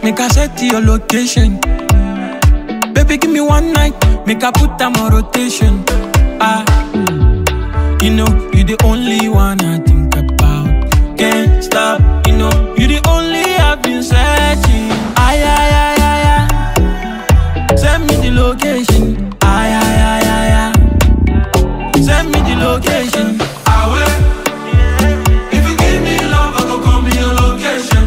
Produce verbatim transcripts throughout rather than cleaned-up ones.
make I set to your location. Baby, give me one night, make I put them on rotation. Ah, you know, you the only one I think about. Can't stop, you know, you the only I've been searching. Ay, ay, ay, ay, ay. Send me the location. Ay, ay, ay, ay, ay. Send me the location. I will. If you give me love, I go come in your location.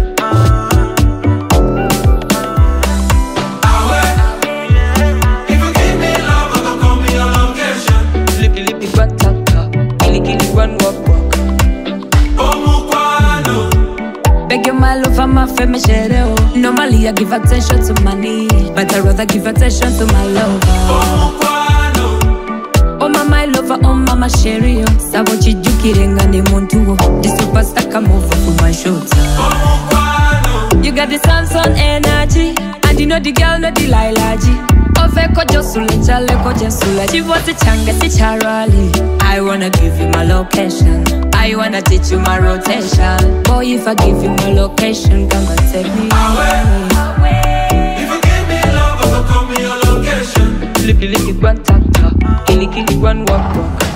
I will. If you give me love, I go come in your location. Lippy lippy one taka, killy killy one walk walk. Omukwano. Beg your my love, I'm a femme chere oh. Normally I give attention to money, but I rather give attention to my lover. Omukwano. Oh mama lover, oh mama sherry oh. Sabo chijukirenga ni muntu oh. The superstar come over for my shoulder. Omukwano. You got the Samson energy, and you know the girl no Delilah G. Oveko josule chale ko jesula. Chivote change si charali. I wanna give you my location. I wanna teach you my rotation. Boy, if I give you my location, come and take me away. If you give me love, I go come in your location. Lippy lippy one tata, killy killy one walk walk.